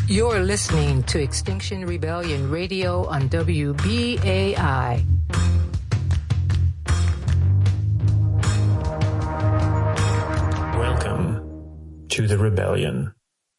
You're listening to Extinction Rebellion Radio on WBAI. Welcome to the rebellion.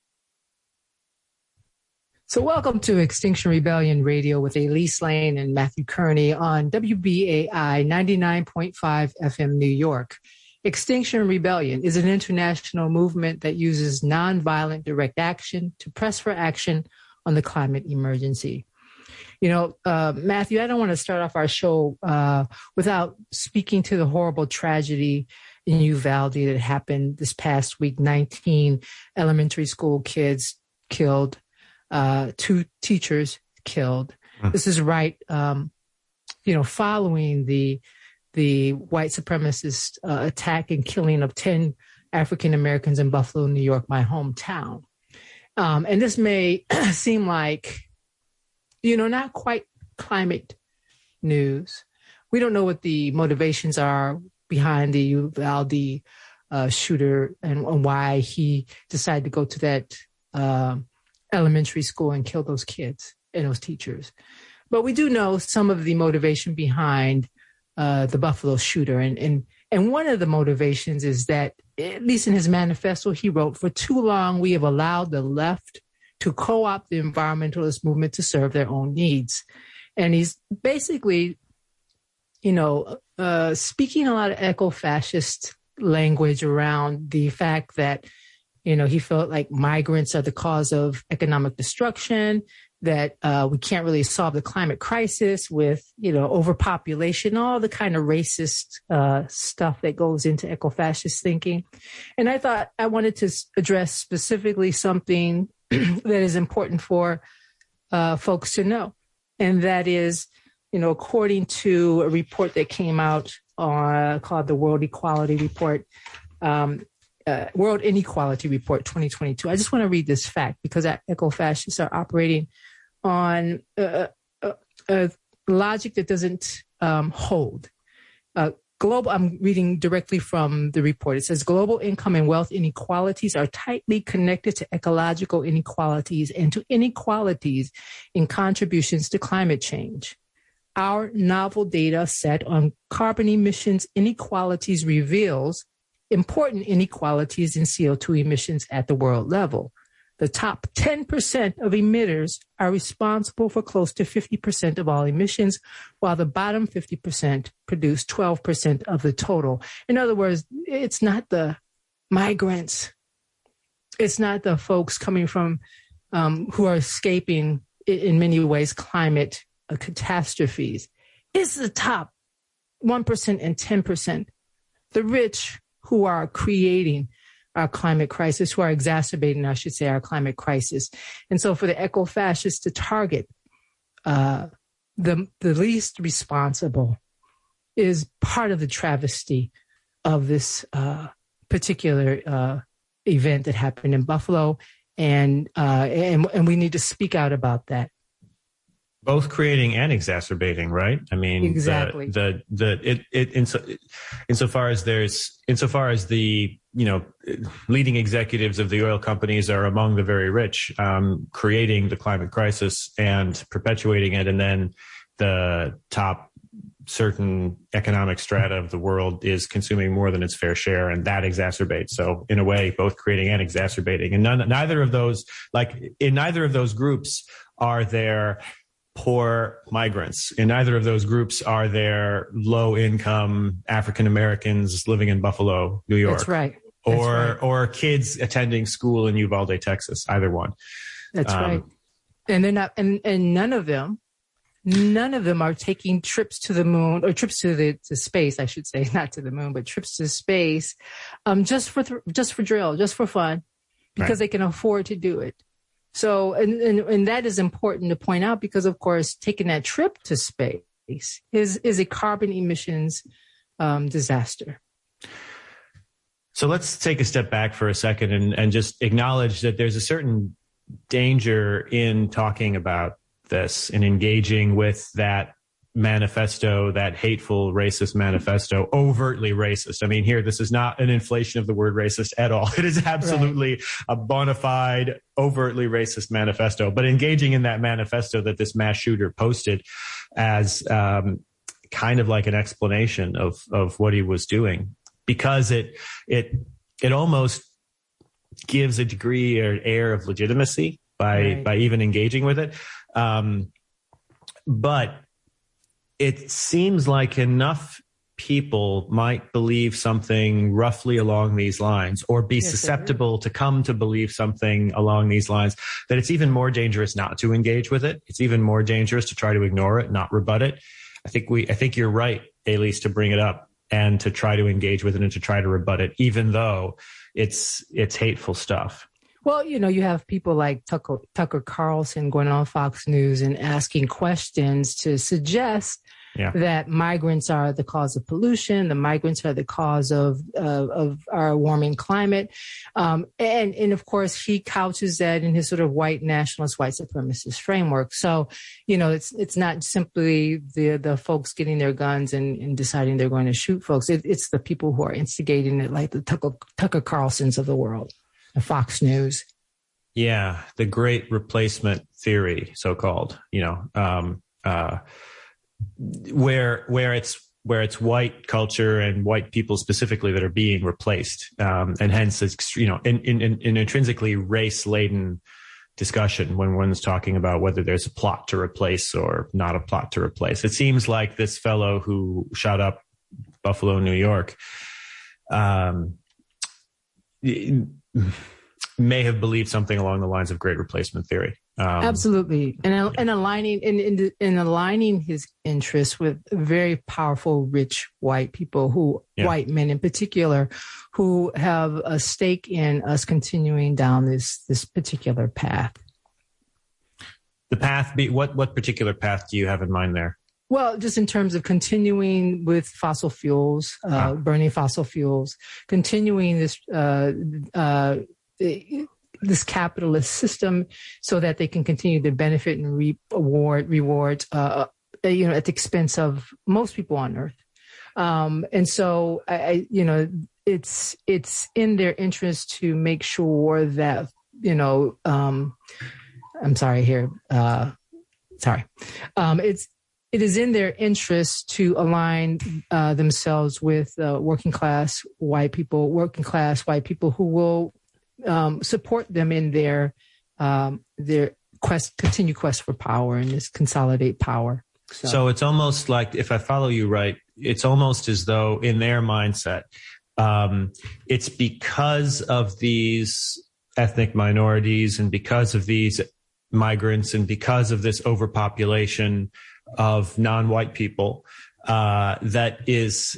So welcome to Extinction Rebellion Radio with Elise Lane and Matthew Kearney on WBAI 99.5 FM New York. Extinction Rebellion is an international movement that uses nonviolent direct action to press for action on the climate emergency. You know, Matthew, I don't want to start off our show without speaking to the horrible tragedy in Uvalde that happened this past week. 19 elementary school kids killed, 2 teachers killed. This is right, following the white supremacist attack and killing of 10 African Americans in Buffalo, New York, my hometown. And this may seem like, not quite climate news. We don't know what the motivations are behind the Uvalde shooter and why he decided to go to that elementary school and kill those kids and those teachers. But we do know some of the motivation behind the Buffalo shooter. And one of the motivations is that, at least in his manifesto, he wrote, "For too long, we have allowed the left to co-opt the environmentalist movement to serve their own needs." And he's basically, speaking a lot of eco-fascist language around the fact that, he felt like migrants are the cause of economic destruction, that we can't really solve the climate crisis with, overpopulation, all the kind of racist stuff that goes into eco-fascist thinking. And I thought I wanted to address specifically something that is important for folks to know. And that is, according to a report that came out called the World Equality Report, World Inequality Report 2022. I just want to read this fact because eco-fascists are operating on a logic that doesn't hold. I'm reading directly from the report. It says global income and wealth inequalities are tightly connected to ecological inequalities and to inequalities in contributions to climate change. Our novel data set on carbon emissions inequalities reveals important inequalities in CO2 emissions at the world level. The top 10% of emitters are responsible for close to 50% of all emissions, while the bottom 50% produce 12% of the total. In other words, it's not the migrants. It's not the folks coming from who are escaping, in many ways, climate catastrophes. It's the top 1% and 10%, the rich who are creating our climate crisis, who are exacerbating, I should say, our climate crisis. And so for the eco-fascists to target the least responsible is part of the travesty of this particular event that happened in Buffalo. And we need to speak out about that. Both creating and exacerbating, right? I mean, exactly. Insofar as the leading executives of the oil companies are among the very rich, creating the climate crisis and perpetuating it, and then the top certain economic strata of the world is consuming more than its fair share, and that exacerbates. So in a way, both creating and exacerbating, and neither of those groups are there poor migrants. In neither of those groups are there low-income African Americans living in Buffalo, New York. That's right. Or kids attending school in Uvalde, Texas. Either one. That's right. And they're not. And none of them are taking trips to the moon or trips to space. I should say, not to the moon, but trips to space, just for drill, just for fun, because they can afford to do it. So, and that is important to point out because, of course, taking that trip to space is a carbon emissions disaster. So let's take a step back for a second and just acknowledge that there's a certain danger in talking about this and engaging with that manifesto, that hateful racist manifesto, overtly racist. I mean, here, this is not an inflation of the word racist at all. It is absolutely a bona fide, overtly racist manifesto. But engaging in that manifesto that this mass shooter posted as kind of like an explanation of what he was doing, because it almost gives a degree or air of legitimacy by even engaging with it. But it seems like enough people might believe something roughly along these lines, or be susceptible to come to believe something along these lines, that it's even more dangerous not to engage with it. It's even more dangerous to try to ignore it, not rebut it. I think you're right, Elise, to bring it up and to try to engage with it and to try to rebut it, even though it's hateful stuff. Well, you have people like Tucker Carlson going on Fox News and asking questions to suggest that migrants are the cause of pollution, the migrants are the cause of our warming climate. And of course, he couches that in his sort of white nationalist, white supremacist framework. So, it's not simply the folks getting their guns and deciding they're going to shoot folks. It's the people who are instigating it, like the Tucker Carlsons of the world. Fox News. Yeah, the great replacement theory, so-called, where it's white culture and white people specifically that are being replaced, and hence it's in intrinsically race-laden discussion when one's talking about whether there's a plot to replace or not a plot to replace. It seems like this fellow who shot up Buffalo, New York, may have believed something along the lines of great replacement theory. Absolutely. And aligning his interests with very powerful, rich white people white men in particular, who have a stake in us continuing down this particular path. The path, what particular path do you have in mind there? Well, just in terms of continuing with fossil fuels, burning fossil fuels, continuing this capitalist system so that they can continue to benefit and reap rewards, at the expense of most people on Earth. And so, it's in their interest to make sure that, I'm sorry here. It is in their interest to align themselves with working class white people who will support them in their continued quest for power and this consolidate power. So it's almost like, if I follow you right, it's almost as though in their mindset, it's because of these ethnic minorities and because of these migrants and because of this overpopulation of non-white people, that is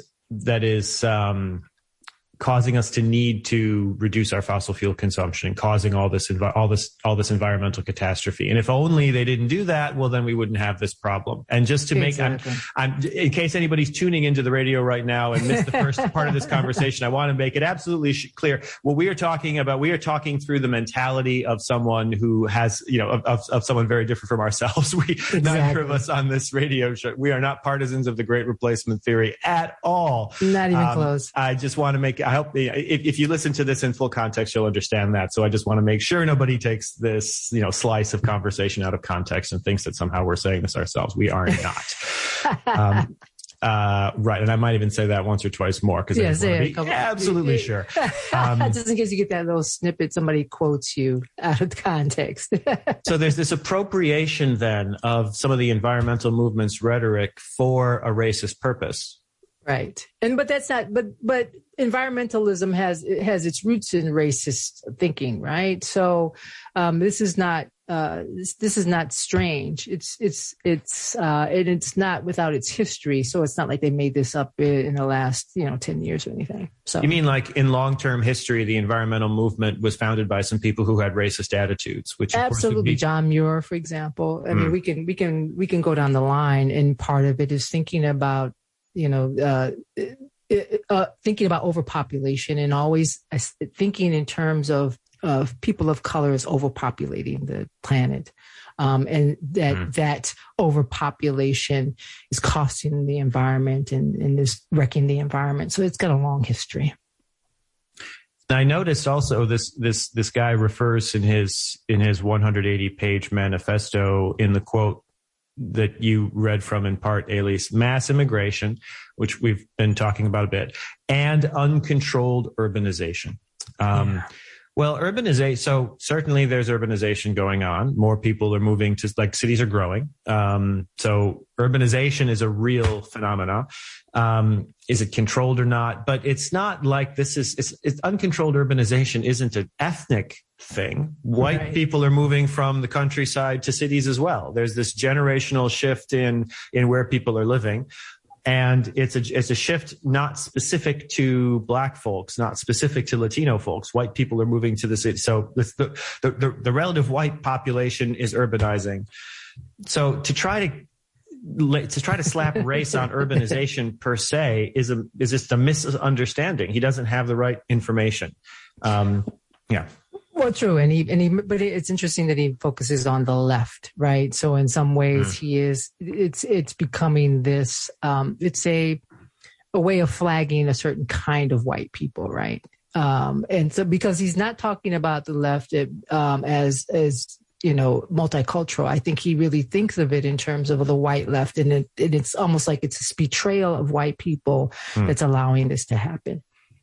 causing us to need to reduce our fossil fuel consumption and causing all this environmental catastrophe. And if only they didn't do that, well, then we wouldn't have this problem. And just to make, I'm in case anybody's tuning into the radio right now and missed the first part of this conversation, I want to make it absolutely clear. What we are talking about, we are talking through the mentality of someone who has, of someone very different from ourselves. Neither of us on this radio show, we are not partisans of the great replacement theory at all. Not even close. I just want to make I hope if you listen to this in full context, you'll understand that. So I just want to make sure nobody takes this, slice of conversation out of context and thinks that somehow we're saying this ourselves. We are not. Right. And I might even say that once or twice more because I want to be absolutely sure. Just in case you get that little snippet, somebody quotes you out of context. So there's this appropriation then of some of the environmental movement's rhetoric for a racist purpose. Right. But that's not, but environmentalism has its roots in racist thinking, right? So, this is not strange. It's not without its history. So it's not like they made this up in the last, 10 years or anything. So you mean like in long-term history, the environmental movement was founded by some people who had racist attitudes, which absolutely John Muir, for example. I mean, we can go down the line, and part of it is thinking about, thinking about overpopulation and always thinking in terms of people of color is overpopulating the planet. And that overpopulation is costing the environment and is wrecking the environment. So it's got a long history. I noticed also this guy refers in his 180-page manifesto in the quote that you read from in part, Elise, mass immigration, which we've been talking about a bit, and uncontrolled urbanization. Well, urbanization, so certainly there's urbanization going on. More people are moving to, like, cities are growing. So urbanization is a real phenomena. Is it controlled or not? But it's not like it's uncontrolled urbanization isn't an ethnic thing. White people are moving from the countryside to cities as well. There's this generational shift in where people are living. And it's a shift not specific to Black folks, not specific to Latino folks. White people are moving to the city. So the relative white population is urbanizing. So to try to slap race on urbanization per se is just a misunderstanding. He doesn't have the right information. Well, true. But it's interesting that he focuses on the left, right? So in some ways it's becoming this, it's a way of flagging a certain kind of white people, right? And so because he's not talking about the left as multicultural, I think he really thinks of it in terms of the white left. And it's almost like it's a betrayal of white people that's allowing this to happen.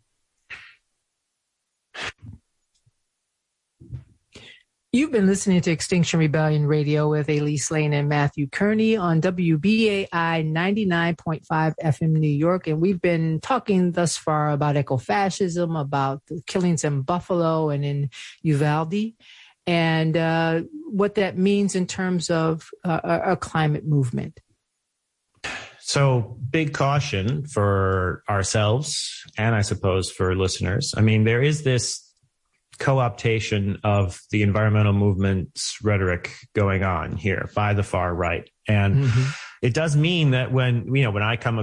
You've been listening to Extinction Rebellion Radio with Elise Lane and Matthew Kearney on WBAI 99.5 FM New York. And we've been talking thus far about ecofascism, about the killings in Buffalo and in Uvalde, and what that means in terms of a climate movement. So big caution for ourselves and I suppose for listeners. I mean, there is this co-optation of the environmental movement's rhetoric going on here by the far right. And it does mean that when I come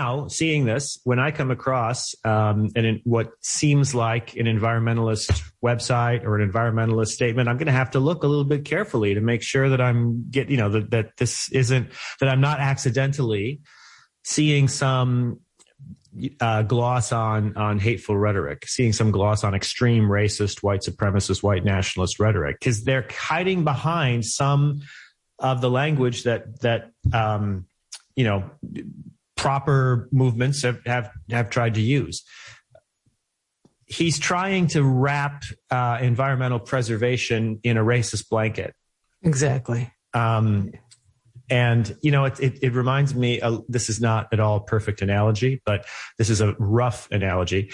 across in what seems like an environmentalist website or an environmentalist statement, I'm going to have to look a little bit carefully to make sure that that I'm not accidentally seeing some gloss on hateful rhetoric, seeing some gloss on extreme racist, white supremacist, white nationalist rhetoric, because they're hiding behind some of the language that proper movements have tried to use. He's trying to wrap environmental preservation in a racist blanket. Exactly. And, it reminds me, this is not at all a perfect analogy, but this is a rough analogy.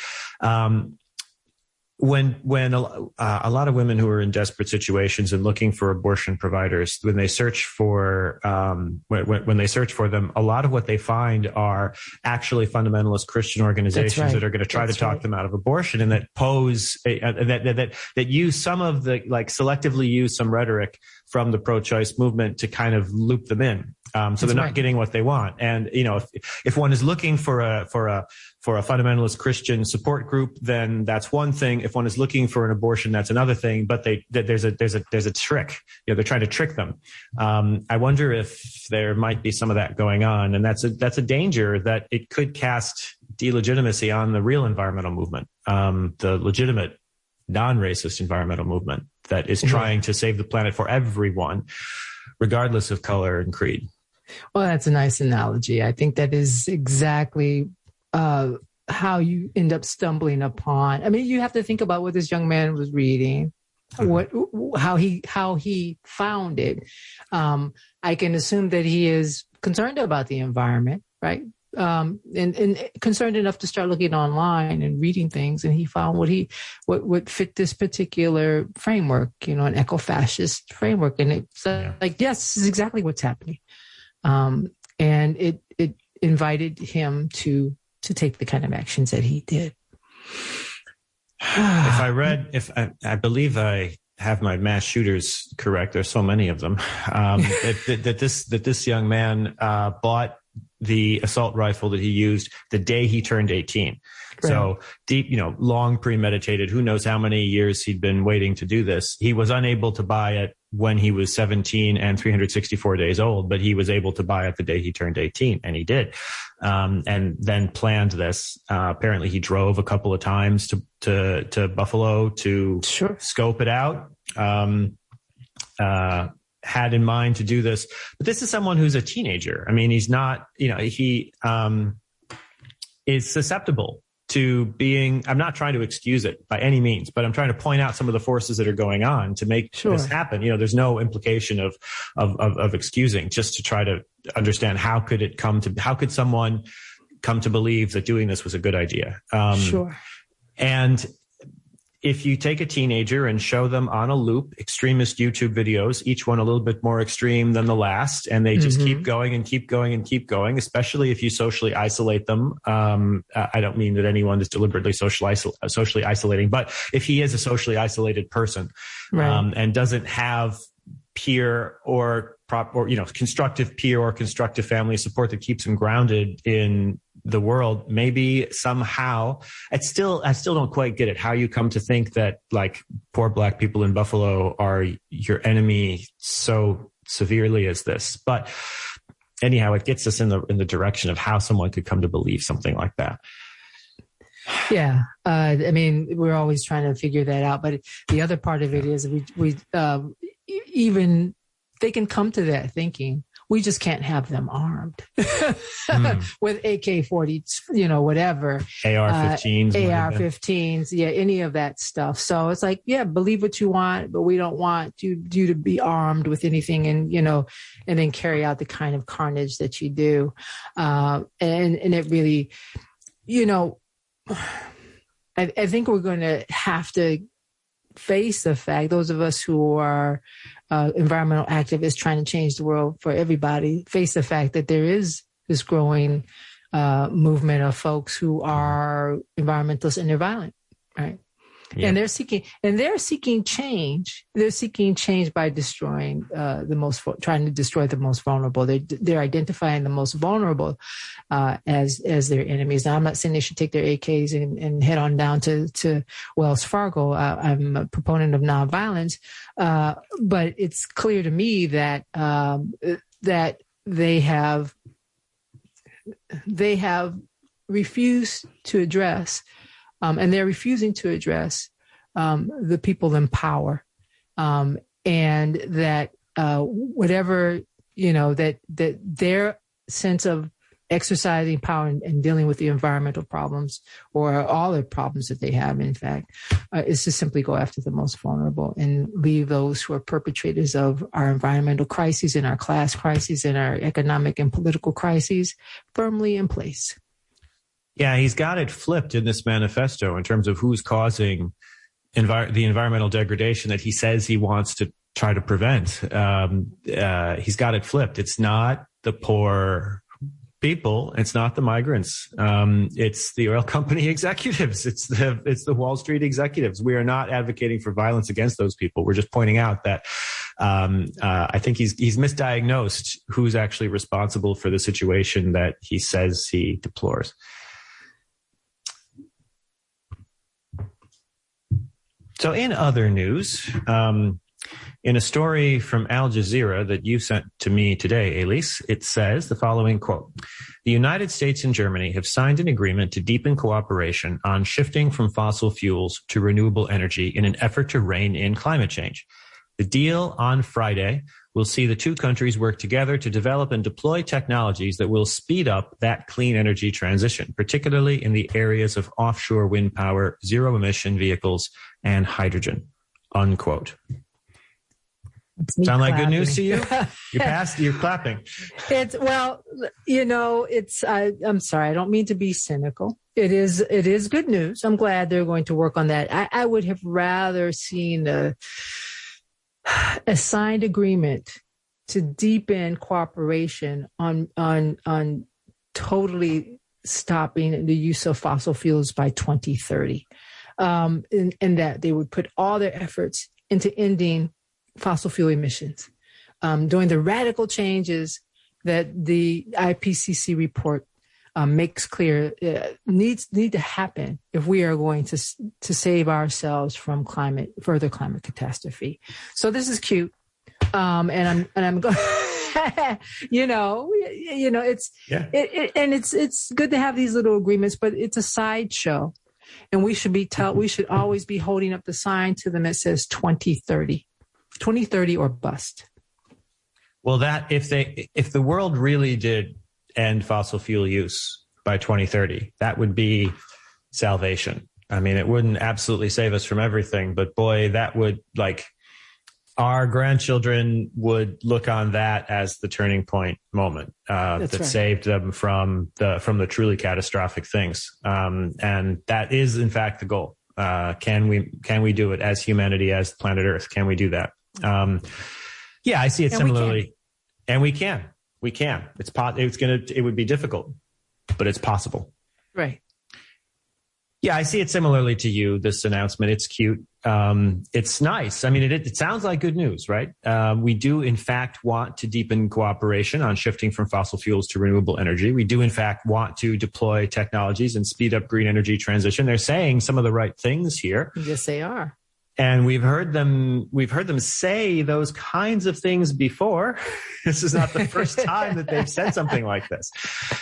When a lot of women who are in desperate situations and looking for abortion providers, when they search for when they search for them, a lot of what they find are actually fundamentalist Christian organizations that are going to try to talk them out of abortion, and that pose that use some of the selectively use some rhetoric from the pro-choice movement to kind of loop them in. So they're not getting what they want. And, if one is looking for a fundamentalist Christian support group, then that's one thing. If one is looking for an abortion, that's another thing. But there's a trick. They're trying to trick them. I wonder if there might be some of that going on. And that's a danger, that it could cast delegitimacy on the real environmental movement, the legitimate non-racist environmental movement that is trying to save the planet for everyone, regardless of color and creed. Well, that's a nice analogy. I think that is exactly how you end up stumbling upon. I mean, you have to think about what this young man was reading, how he found it. I can assume that he is concerned about the environment, right? And concerned enough to start looking online and reading things, and he found what fit this particular framework, an eco-fascist framework, and it's like, yes, this is exactly what's happening. And it invited him to take the kind of actions that he did. I believe I have my mass shooters correct, there's so many of them, that this young man bought the assault rifle that he used the day he turned 18. Right. So deep, long premeditated, who knows how many years he'd been waiting to do this. He was unable to buy it when he was 17 and 364 days old, but he was able to buy it the day he turned 18, and he did. And then planned this. Apparently he drove a couple of times to Buffalo to scope it out. Had in mind to do this, but this is someone who's a teenager. I mean, he's not, he is susceptible to being, I'm not trying to excuse it by any means, but I'm trying to point out some of the forces that are going on to make this happen. There's no implication of excusing, just to try to understand how could someone come to believe that doing this was a good idea. And if you take a teenager and show them on a loop extremist YouTube videos, each one a little bit more extreme than the last, and they just keep going and keep going and keep going, especially if you socially isolate them. I don't mean that anyone is deliberately socially isolating, but if he is a socially isolated person, and doesn't have peer or constructive peer or constructive family support that keeps him grounded in the world, maybe somehow I still don't quite get it, how you come to think that like poor black people in Buffalo are your enemy so severely as this. But anyhow, it gets us in the direction of how someone could come to believe something like that. Yeah. I mean, we're always trying to figure that out, but the other part of it is we even they can come to that thinking. We just can't have them armed with AK-40s, whatever. AR-15s. AR-15s, any of that stuff. So it's like, believe what you want, but we don't want you to be armed with anything and then carry out the kind of carnage that you do. And it really, I think we're going to have to face the fact, those of us who are environmental activists trying to change the world for everybody, face the fact that there is this growing movement of folks who are environmentalists and they're violent, right? Yeah. And they're seeking change. They're seeking change by destroying trying to destroy the most vulnerable. They're identifying the most vulnerable as their enemies. Now, I'm not saying they should take their AKs and head on down to Wells Fargo. I'm a proponent of nonviolence, but it's clear to me that that they have refused to address. And they're refusing to address the people in power, and that whatever that their sense of exercising power and dealing with the environmental problems or all the problems that they have, in fact, is to simply go after the most vulnerable and leave those who are perpetrators of our environmental crises and our class crises and our economic and political crises firmly in place. Yeah, he's got it flipped in this manifesto in terms of who's causing the environmental degradation that he says he wants to try to prevent. He's got it flipped. It's not the poor people. It's not the migrants. It's the oil company executives. It's the Wall Street executives. We are not advocating for violence against those people. We're just pointing out that I think he's misdiagnosed who's actually responsible for the situation that he says he deplores. So in other news, in a story from Al Jazeera that you sent to me today, Elise, it says the following quote: "The United States and Germany have signed an agreement to deepen cooperation on shifting from fossil fuels to renewable energy in an effort to rein in climate change. The deal on Friday will see the two countries work together to develop and deploy technologies that will speed up that clean energy transition, particularly in the areas of offshore wind power, zero emission vehicles, and hydrogen," unquote. Sound like good news to you? You're clapping. I'm sorry. I don't mean to be cynical. It is good news. I'm glad they're going to work on that. I would have rather seen a signed agreement to deepen cooperation on totally stopping the use of fossil fuels by 2030. And that they would put all their efforts into ending fossil fuel emissions, doing the radical changes that the IPCC report makes clear need to happen if we are going to save ourselves from further climate catastrophe. So this is cute, and I'm going. It's good to have these little agreements, but it's a sideshow, and we should always be holding up the sign to them that says 2030 or bust. Well, that if the world really did end fossil fuel use by 2030, that would be salvation. I mean, it wouldn't absolutely save us from everything, but boy, that would, like, our grandchildren would look on that as the turning point moment that right. saved them from the truly catastrophic things. And that is, in fact, the goal. Can we do it as humanity, as planet Earth? Can we do that? Yeah, I see it similarly. And we can. It would be difficult, but it's possible. Right. Yeah, I see it similarly to you, this announcement. It's cute. It's nice. I mean, it sounds like good news, right? We do, in fact, want to deepen cooperation on shifting from fossil fuels to renewable energy. We do, in fact, want to deploy technologies and speed up green energy transition. They're saying some of the right things here. Yes, they are. And we've heard them say those kinds of things before. This is not the first time that they've said something like this.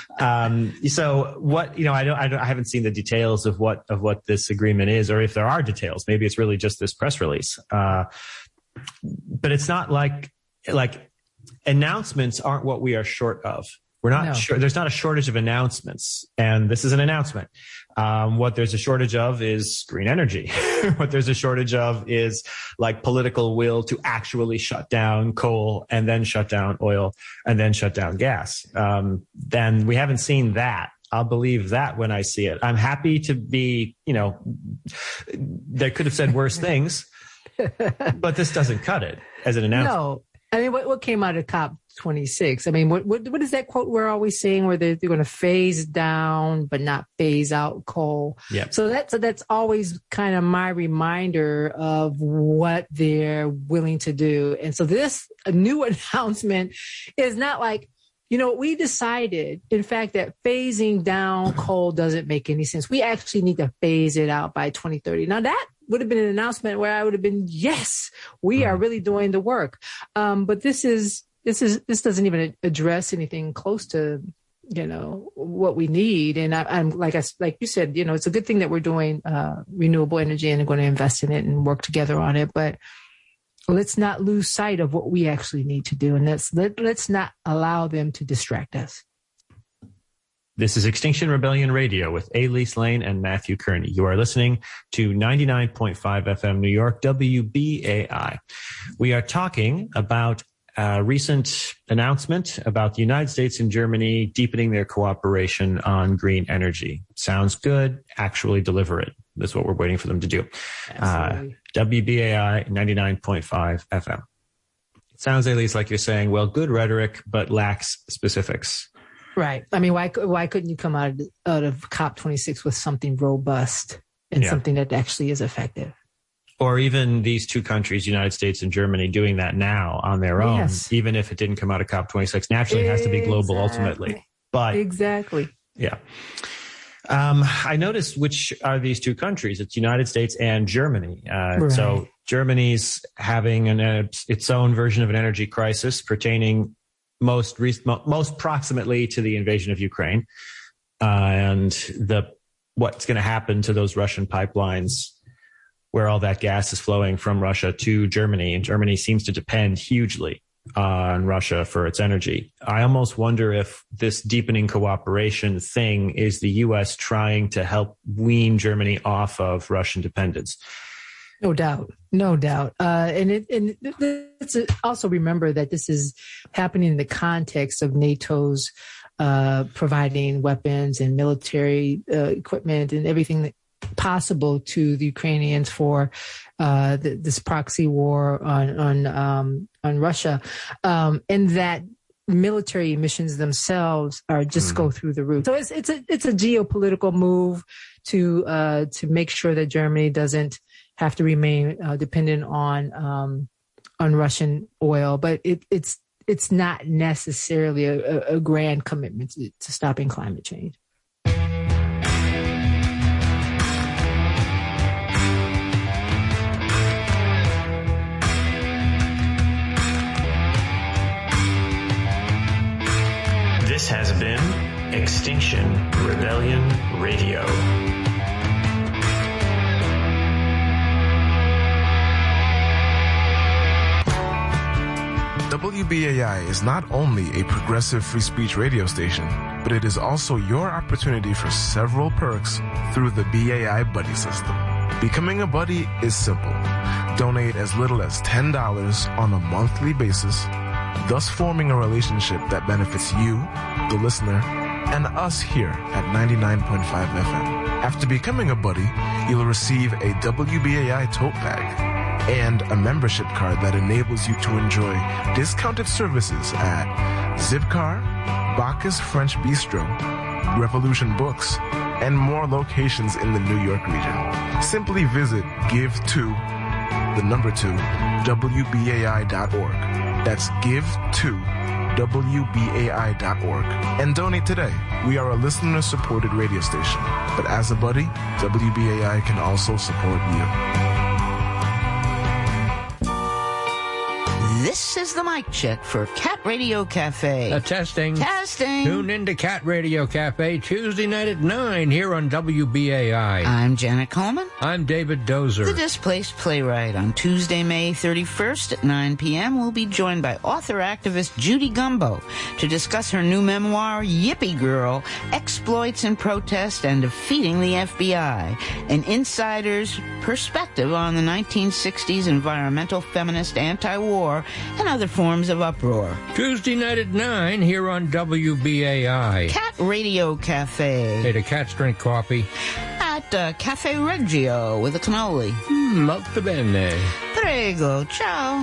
So what, I haven't seen the details of what this agreement is, or if there are details. Maybe it's really just this press release. But it's not like announcements aren't what we are short of. We're not sure. There's not a shortage of announcements, and this is an announcement. What there's a shortage of is green energy. What there's a shortage of is like political will to actually shut down coal and then shut down oil and then shut down gas. Then we haven't seen that. I'll believe that when I see it. I'm happy to be, they could have said worse things, but this doesn't cut it as an announcement. No. I mean, what came out of COP26? I mean, what is that quote we're always saying, where they're going to phase down but not phase out coal? Yeah. So that's always kind of my reminder of what they're willing to do. And so this new announcement is not like, we decided, in fact, that phasing down coal doesn't make any sense. We actually need to phase it out by 2030. Now that would have been an announcement where I would have been, yes, we are really doing the work. But this doesn't even address anything close to, what we need. And I'm like you said, it's a good thing that we're doing renewable energy and going to invest in it and work together on it. But let's not lose sight of what we actually need to do. And let's not allow them to distract us. This is Extinction Rebellion Radio with Elise Lane and Matthew Kearney. You are listening to 99.5 FM New York, WBAI. We are talking about a recent announcement about the United States and Germany deepening their cooperation on green energy. Sounds good. Actually deliver it. That's what we're waiting for them to do. WBAI 99.5 FM. It sounds, Elise, like you're saying, well, good rhetoric, but lacks specifics. Right. I mean, why couldn't you come out of COP26 with something robust and something that actually is effective? Or even these two countries, United States and Germany, doing that now on their own, even if it didn't come out of COP26. Naturally, it has to be global ultimately. But exactly. Yeah. I noticed which are these two countries. It's United States and Germany. Right. So Germany's having its own version of an energy crisis pertaining most proximately to the invasion of Ukraine, and what's going to happen to those Russian pipelines where all that gas is flowing from Russia to Germany. And Germany seems to depend hugely on Russia for its energy. I almost wonder if this deepening cooperation thing is the U.S. trying to help wean Germany off of Russian dependence. No doubt. And let's also remember that this is happening in the context of NATO's providing weapons and military equipment and everything possible to the Ukrainians for this proxy war on Russia, and that military emissions themselves are just go through the roof. So it's a geopolitical move to make sure that Germany doesn't have to remain dependent on Russian oil, but it's not necessarily a grand commitment to stopping climate change. This has been Extinction Rebellion Radio. WBAI is not only a progressive free speech radio station, but it is also your opportunity for several perks through the BAI Buddy system. Becoming a buddy is simple. Donate as little as $10 on a monthly basis, thus forming a relationship that benefits you, the listener, and us here at 99.5 FM. After becoming a buddy, you'll receive a WBAI tote bag and a membership card that enables you to enjoy discounted services at Zipcar, Bacchus French Bistro, Revolution Books, and more locations in the New York region. Simply visit give2WBAI.org. That's give2WBAI.org and donate today. We are a listener-supported radio station, but as a buddy, WBAI can also support you. This is the mic check for Cat Radio Cafe. Testing. Testing. Tune into Cat Radio Cafe Tuesday night at 9 here on WBAI. I'm Janet Coleman. I'm David Dozer. The Displaced Playwright. On Tuesday, May 31st at 9 p.m., we'll be joined by author-activist Judy Gumbo to discuss her new memoir, Yippie Girl, Exploits and Protest and Defeating the FBI, an insider's perspective on the 1960s environmental, feminist, anti-war, and other forms of uproar. Tuesday night at 9 here on WBAI. Cat Radio Cafe. Hey, the cats drink coffee. At Cafe Reggio with a cannoli. Molto bene. Prego. Ciao.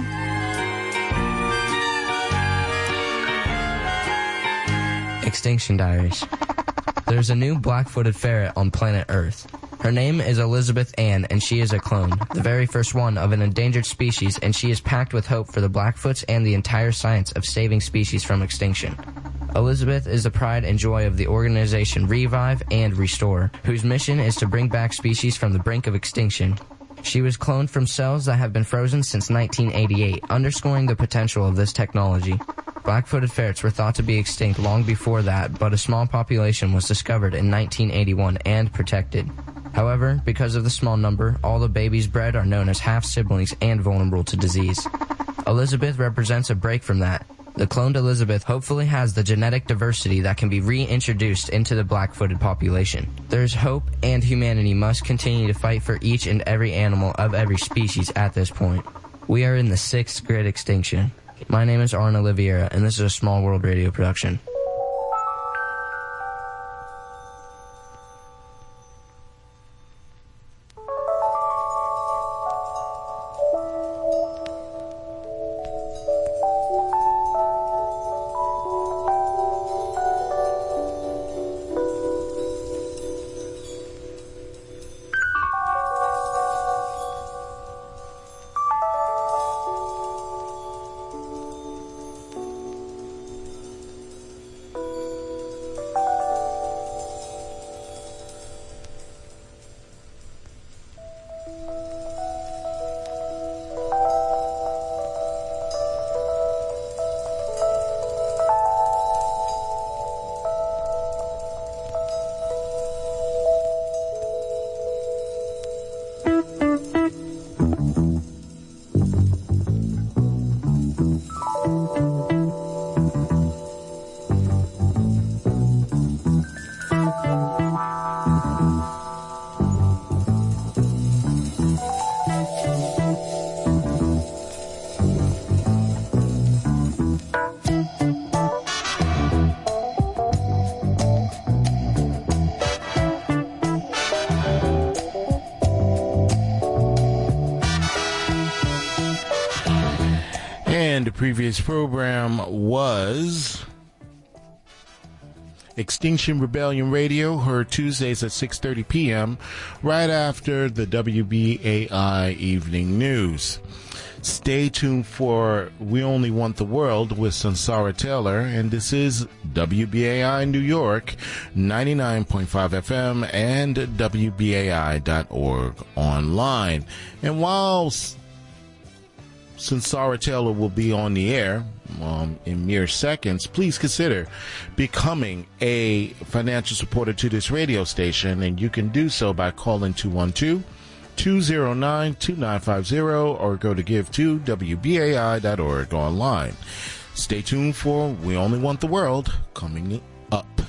Extinction Diaries. There's a new black-footed ferret on planet Earth. Her name is Elizabeth Ann, and she is a clone, the very first one of an endangered species, and she is packed with hope for the Blackfoots and the entire science of saving species from extinction. Elizabeth is the pride and joy of the organization Revive and Restore, whose mission is to bring back species from the brink of extinction. She was cloned from cells that have been frozen since 1988, underscoring the potential of this technology. Black-footed ferrets were thought to be extinct long before that, but a small population was discovered in 1981 and protected. However, because of the small number, all the babies bred are known as half-siblings and vulnerable to disease. Elizabeth represents a break from that. The cloned Elizabeth hopefully has the genetic diversity that can be reintroduced into the black-footed population. There's hope, and humanity must continue to fight for each and every animal of every species at this point. We are in the 6th great extinction. My name is Arna Oliveira, and this is a Small World Radio production. And the previous program was Extinction Rebellion Radio, heard Tuesdays at 6:30 p.m., right after the WBAI Evening News. Stay tuned for We Only Want the World with Sansara Taylor, and this is WBAI New York, 99.5 FM and WBAI.org online. And while Sansara Taylor will be on the air in mere seconds, please consider becoming a financial supporter to this radio station, and you can do so by calling 212-209-2950 or go to give2wbai.org online. Stay tuned for We Only Want the World coming up.